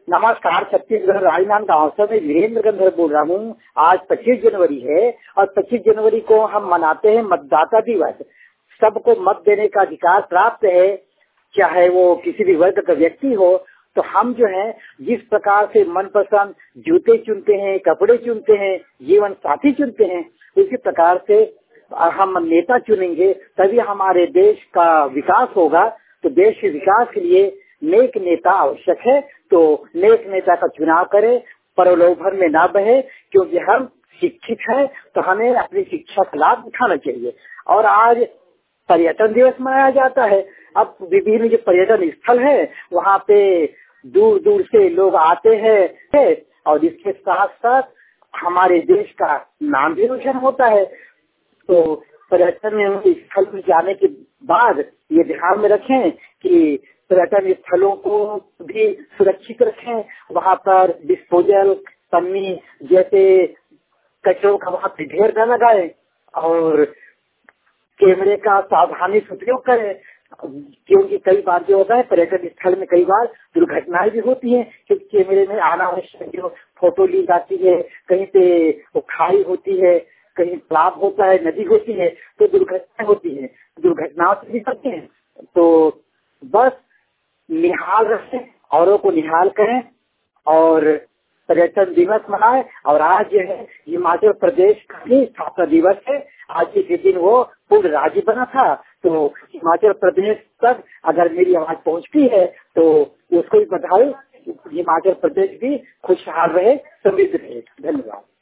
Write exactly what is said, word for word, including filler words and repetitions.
नमस्कार, छत्तीसगढ़ राजनांद गांव से मैं वीरेंद्र गंधर बोल रहा हूँ। आज पच्चीस जनवरी है और पच्चीस जनवरी को हम मनाते हैं मतदाता दिवस। सबको मत देने का अधिकार प्राप्त है, चाहे वो किसी भी वर्ग का व्यक्ति हो। तो हम जो है जिस प्रकार से मनपसंद जूते चुनते हैं, कपड़े चुनते हैं, जीवन साथी चुनते हैं, उसी प्रकार से हम नेता चुनेंगे, तभी हमारे देश का विकास होगा। तो देश के विकास के लिए नेक नेता आवश्यक है। तो नेक नेता का चुनाव करें, प्रलोभन में ना बहे, क्योंकि हम शिक्षित हैं तो हमें अपनी शिक्षा का लाभ उठाना चाहिए। और आज पर्यटन दिवस मनाया जाता है। अब विभिन्न जो पर्यटन स्थल है वहाँ पे दूर दूर से लोग आते हैं और इसके साथ साथ हमारे देश का नाम भी रोशन होता है। तो पर्यटन स्थल पर जाने के बाद ये ध्यान में रखें कि पर्यटन स्थलों को भी सुरक्षित रखें। वहाँ पर डिस्पोजल, पन्नी जैसे कचरों का वहाँ पे ढेर न लगाएं और कैमरे का सावधानी से उपयोग करें, क्योंकि कई बार जो होता है पर्यटन स्थल में कई बार दुर्घटनाएं भी होती हैं, क्योंकि कैमरे में अनावश्यक जो फोटो ली जाती है, कहीं पे वो खाई होती है, कहीं तालाब होता है, नदी होती है, तो दुर्घटनाएं होती है। दुर्घटनाओं से भी बचते हैं। तो बस निहाल रखें, औरों को निहाल करें और पर्यटन दिवस मनाएं। और आज जो है हिमाचल प्रदेश का भी स्थापना दिवस है। आज के दिन वो पूर्ण राज्य बना था। तो हिमाचल प्रदेश तक अगर मेरी आवाज पहुंचती है तो उसको भी बधाई। हिमाचल प्रदेश भी खुशहाल रहे, समृद्ध रहे। धन्यवाद।